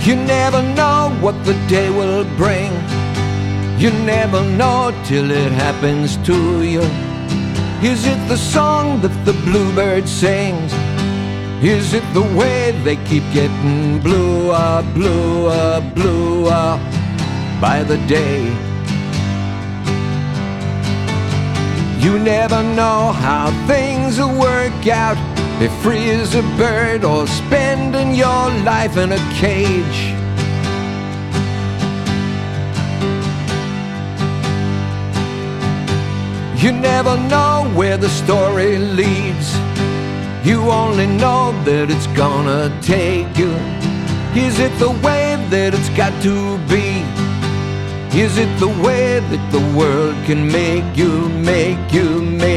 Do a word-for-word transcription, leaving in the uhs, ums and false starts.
You never know what the day will bring. You never know till it happens to you. Is it the song that the bluebird sings? Is it the way they keep getting bluer, bluer, bluer by the day? You never know how things will work out, if free as a bird or spending your life in a cage. You never know where the story leads. You only know that it's gonna take you. Is it the way that it's got to be? Is it the way that the world can make you, make you, make